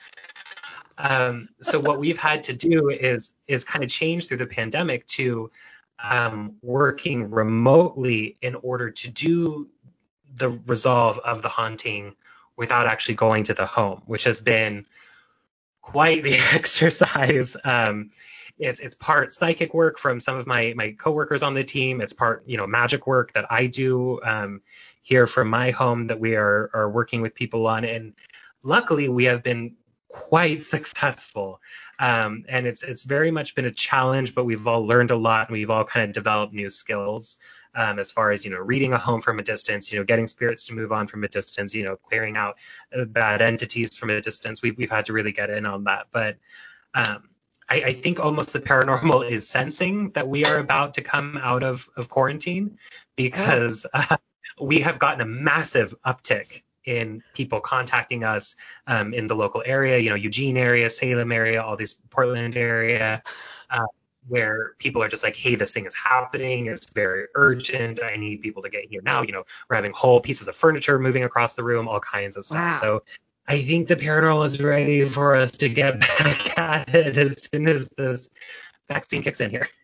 Um, so what we've had to do is is kind of change through the pandemic to um, working remotely in order to do the resolve of the haunting without actually going to the home, which has been quite the exercise. Um, it's it's part psychic work from some of my my coworkers on the team. It's part you know magic work that I do um, here from my home that we are are working with people on, and luckily we have been quite successful. Um, and it's it's very much been a challenge, but we've all learned a lot and we've all kind of developed new skills um, as far as, you know, reading a home from a distance, you know, getting spirits to move on from a distance, you know, clearing out uh, bad entities from a distance. We've, we've had to really get in on that. But um, I, I think almost the paranormal is sensing that we are about to come out of, of quarantine because uh, we have gotten a massive uptick in people contacting us um, in the local area, you know, Eugene area, Salem area, all these Portland area, uh, where people are just like, hey, this thing is happening. It's very urgent. I need people to get here now. You know, we're having whole pieces of furniture moving across the room, all kinds of stuff. Wow. So I think the paranormal is ready for us to get back at it as soon as this vaccine kicks in here.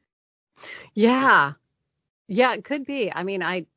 Yeah. Yeah, it could be. I mean, I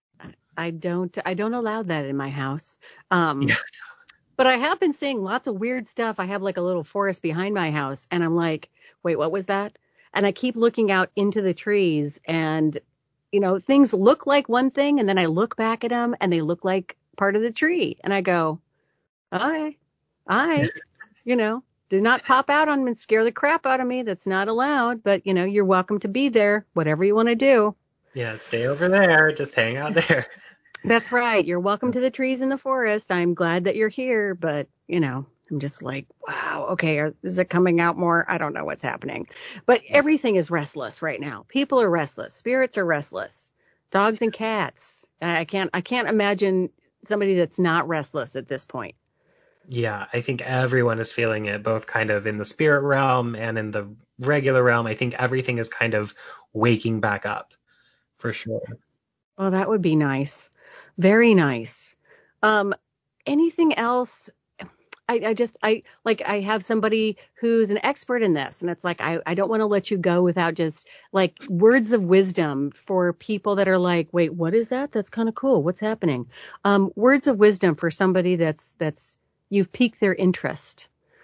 I don't I don't allow that in my house. Um Yeah. but I have been seeing lots of weird stuff. I have like a little forest behind my house and I'm like, "Wait, what was that?" And I keep looking out into the trees and you know, things look like one thing and then I look back at them and they look like part of the tree and I go, I, I, you know, do not pop out on me and scare the crap out of me. That's not allowed. But, you know, you're welcome to be there, whatever you want to do. Yeah, stay over there. Just hang out there. That's right. You're welcome to the trees in the forest. I'm glad that you're here. But, you know, I'm just like, wow, okay, are, is it coming out more? I don't know what's happening. But everything is restless right now. People are restless. Spirits are restless. Dogs and cats. I can't I can't imagine somebody that's not restless at this point. Yeah, I think everyone is feeling it, both kind of in the spirit realm and in the regular realm. I think everything is kind of waking back up, for sure. Well, that would be nice. Very nice. Um, anything else? I, I just, I like, I have somebody who's an expert in this, and it's like, I, I don't want to let you go without just like words of wisdom for people that are like, wait, what is that? That's kind of cool. What's happening? Um, words of wisdom for somebody that's, that's, you've piqued their interest.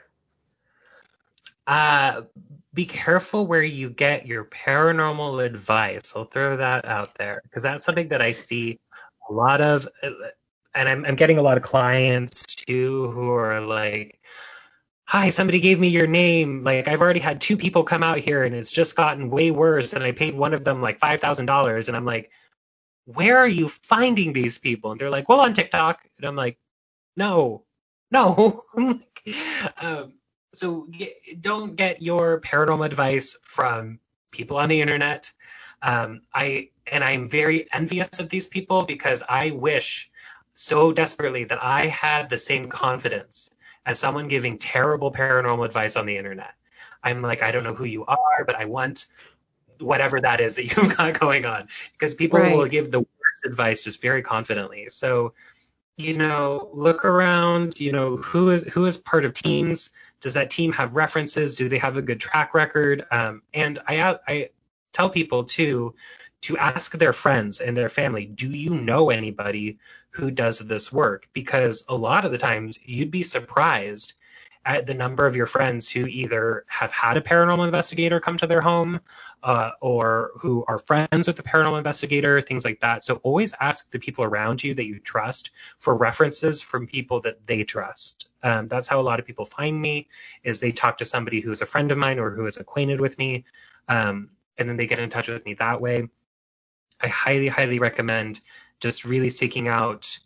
Uh, be careful where you get your paranormal advice. I'll throw that out there because that's something that I see a lot of, and I'm, I'm getting a lot of clients too who are like, hi, somebody gave me your name. Like, I've already had two people come out here and it's just gotten way worse. And I paid one of them like five thousand dollars. And I'm like, where are you finding these people? And they're like, well, on TikTok. And I'm like, no, no. um, so don't get your paranormal advice from people on the internet. Um, I and I'm very envious of these people because I wish so desperately that I had the same confidence as someone giving terrible paranormal advice on the internet. I'm like, I don't know who you are, but I want whatever that is that you've got going on, because people Right. will give the worst advice just very confidently. So, you know, look around, you know, who is who is part of teams? Does that team have references? Do they have a good track record? Um, and I I tell people too to ask their friends and their family, do you know anybody who does this work? Because a lot of the times you'd be surprised at the number of your friends who either have had a paranormal investigator come to their home uh, or who are friends with a paranormal investigator, things like that. So always ask the people around you that you trust for references from people that they trust. Um, that's how a lot of people find me, is they talk to somebody who is a friend of mine or who is acquainted with me, um, and then they get in touch with me that way. I highly, highly recommend just really seeking out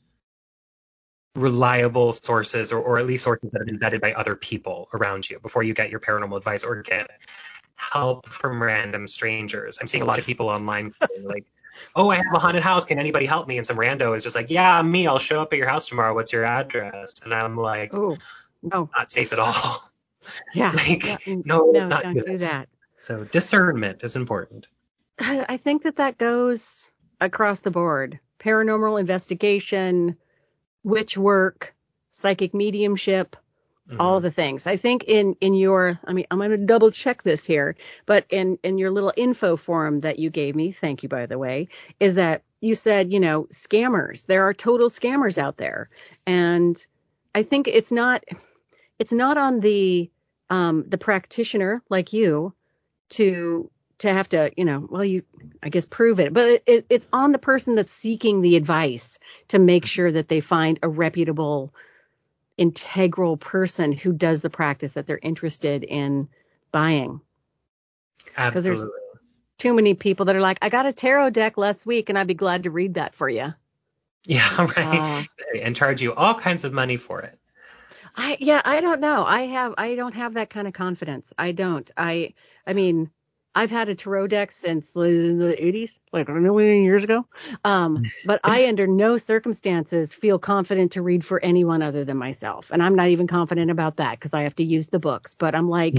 reliable sources, or, or at least sources that have been vetted by other people around you before you get your paranormal advice or get help from random strangers. I'm seeing a lot of people online like, oh, I have a haunted house. Can anybody help me? And some rando is just like, yeah, me. I'll show up at your house tomorrow. What's your address? And I'm like, Oh, no. not safe at all. Yeah. like, yeah. no, No, it's not don't good. do that. So discernment is important. I think that that goes across the board. Paranormal investigation, witch work, psychic mediumship, Mm-hmm. all of the things. I think in, in your, I mean, I'm going to double check this here, but in, in your little info form that you gave me, thank you, by the way, is that you said, you know, scammers. There are total scammers out there. And I think it's not, it's not on the, um, the practitioner like you to, to have to, you know, well, you, I guess, prove it, but it, it, it's on the person that's seeking the advice to make sure that they find a reputable, integral person who does the practice that they're interested in buying. Because there's Absolutely. too many people that are like, I got a tarot deck last week and I'd be glad to read that for you. Yeah, right. Uh, and charge you all kinds of money for it. I, yeah, I don't know. I have, I don't have that kind of confidence. I don't. I, I mean, I've had a tarot deck since the eighties, like a million years ago. Um, but I, under no circumstances, feel confident to read for anyone other than myself. And I'm not even confident about that because I have to use the books. But I'm like,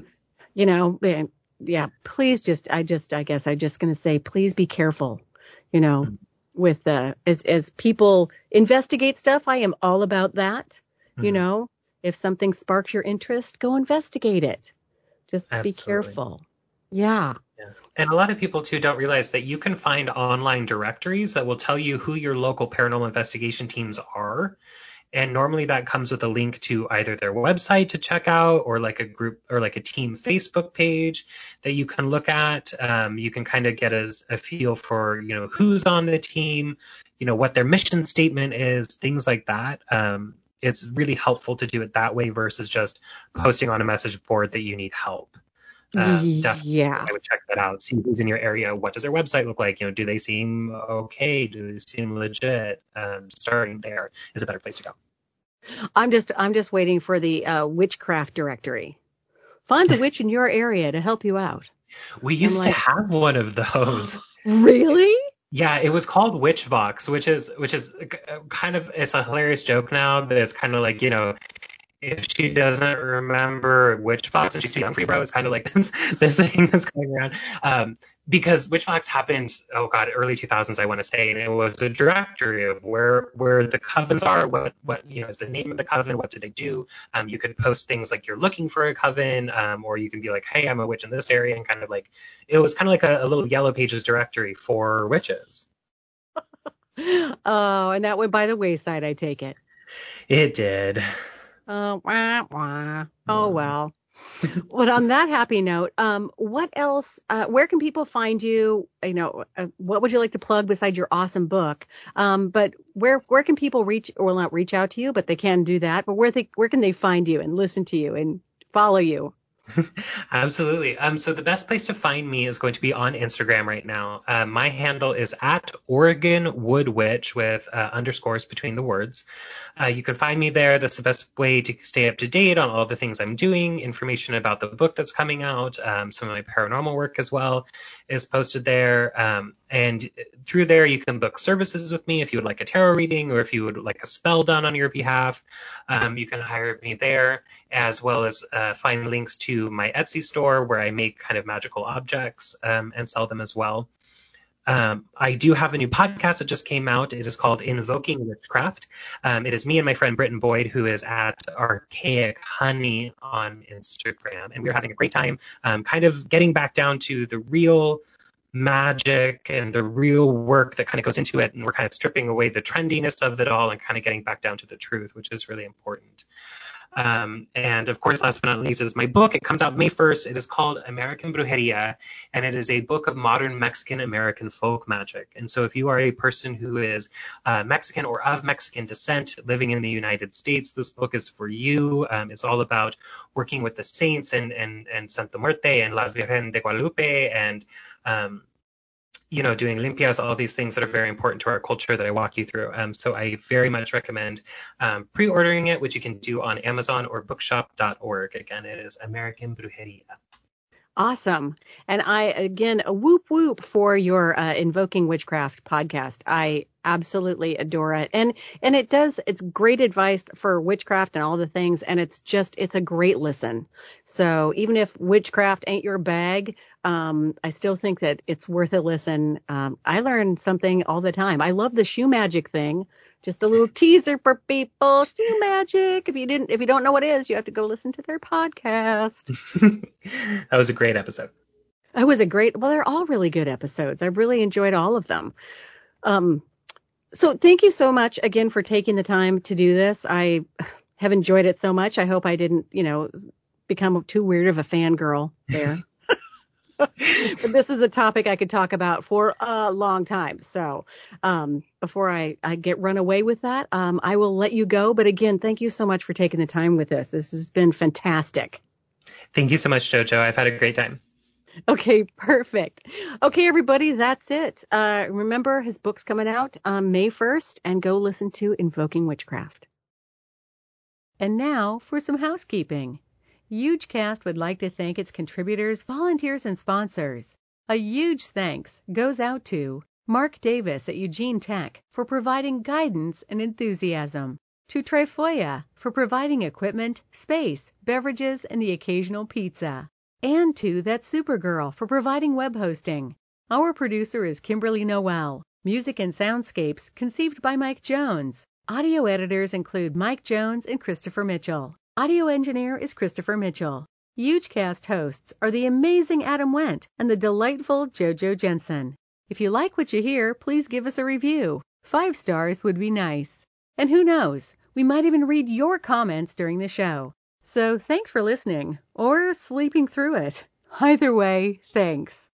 you know, yeah, please just, I just, I guess I'm just going to say, please be careful, you know, with the, as, as people investigate stuff. I am all about that. You Mhm. know, if something sparks your interest, go investigate it. Just Absolutely. be careful. Yeah. Yeah. And a lot of people, too, don't realize that you can find online directories that will tell you who your local paranormal investigation teams are. And normally that comes with a link to either their website to check out, or like a group or like a team Facebook page that you can look at. Um, you can kind of get a, a feel for, you know, who's on the team, you know, what their mission statement is, things like that. Um, it's really helpful to do it that way versus just posting on a message board that you need help. Um, definitely, Yeah. I would check that out. See who's in your area. What does their website look like? You know, do they seem okay? Do they seem legit? Um, starting there is a better place to go. I'm just I'm just waiting for the uh, witchcraft directory. Find a witch in your area to help you out. We used like, to have one of those. Really? Yeah, it was called Witchvox, which is which is kind of, it's a hilarious joke now, but it's kind of like, you know, if she doesn't remember Witchvox and she's too young for you, bro, it's kind of like this, this thing that's going around. Um, because Witchvox happened, oh god, early two thousands, I want to say, and it was a directory of where where the covens are, what what you know is the name of the coven, what do they do. Um, you could post things like you're looking for a coven, um, or you can be like, hey, I'm a witch in this area, and kind of like, it was kind of like a, a little Yellow Pages directory for witches. Oh, and that went by the wayside, I take it. It did. Oh, wah, wah. Oh well. But on that happy note, um, what else? Uh, where can people find you? You know, uh, what would you like to plug besides your awesome book? Um, but where where can people reach, or well, not reach out to you, but they can do that. But where they where can they find you and listen to you and follow you? Absolutely. Um, so the best place to find me is going to be on Instagram right now. Uh, my handle is at Oregon Wood Witch with uh, underscores between the words. Uh, you can find me there. That's the best way to stay up to date on all the things I'm doing. Information about the book that's coming out, um, some of my paranormal work as well is posted there. Um, and through there, you can book services with me if you would like a tarot reading or if you would like a spell done on your behalf. Um, you can hire me there, as well as uh, find links to my Etsy store where I make kind of magical objects um, and sell them as well. Um, I do have a new podcast that just came out. It is called Invoking Witchcraft. Um, it is me and my friend Britton Boyd, who is at Archaic Honey on Instagram. And we're having a great time um, kind of getting back down to the real magic and the real work that kind of goes into it. And we're kind of stripping away the trendiness of it all and kind of getting back down to the truth, which is really important. Um, and of course, last but not least is my book. It comes out May first. It is called American Brujeria, and it is a book of modern Mexican American folk magic. And so if you are a person who is uh, Mexican or of Mexican descent living in the United States, this book is for you. Um, it's all about working with the saints and, and, and Santa Muerte and La Virgen de Guadalupe and um, you know, doing limpias, all these things that are very important to our culture that I walk you through. Um, so I very much recommend um, pre-ordering it, which you can do on Amazon or bookshop dot org. Again, it is American Brujeria. Awesome. And I, again, a whoop whoop for your uh, Invoking Witchcraft podcast. I absolutely adore it. And and it does, it's great advice for witchcraft and all the things. And it's just, it's a great listen. So even if witchcraft ain't your bag, um, I still think that it's worth a listen. Um, I learn something all the time. I love the shoe magic thing. Just a little teaser for people. Shoe magic. If you didn't, if you don't know what it is, you have to go listen to their podcast. That was a great episode. It was a great, well, they're all really good episodes. I really enjoyed all of them. Um, so thank you so much again for taking the time to do this. I have enjoyed it so much. I hope I didn't, you know, become too weird of a fangirl there. But this is a topic I could talk about for a long time. So um, before I, I get run away with that, um, I will let you go. But again, thank you so much for taking the time with us. This has been fantastic. Thank you so much, JoJo. I've had a great time. Okay, perfect. Okay, everybody, that's it. Uh, remember, his book's coming out on May first, and go listen to Invoking Witchcraft. And now for some housekeeping. HugeCast would like to thank its contributors, volunteers, and sponsors. A huge thanks goes out to Mark Davis at Eugene Tech for providing guidance and enthusiasm, to Trifoya for providing equipment, space, beverages, and the occasional pizza, and to That Supergirl for providing web hosting. Our producer is Kimberly Noel. Music and soundscapes conceived by Mike Jones. Audio editors include Mike Jones and Christopher Mitchell. Audio engineer is Christopher Mitchell. HugeCast hosts are the amazing Adam Wendt and the delightful JoJo Jensen. If you like what you hear, please give us a review. Five stars would be nice. And who knows, we might even read your comments during the show. So thanks for listening, or sleeping through it. Either way, thanks.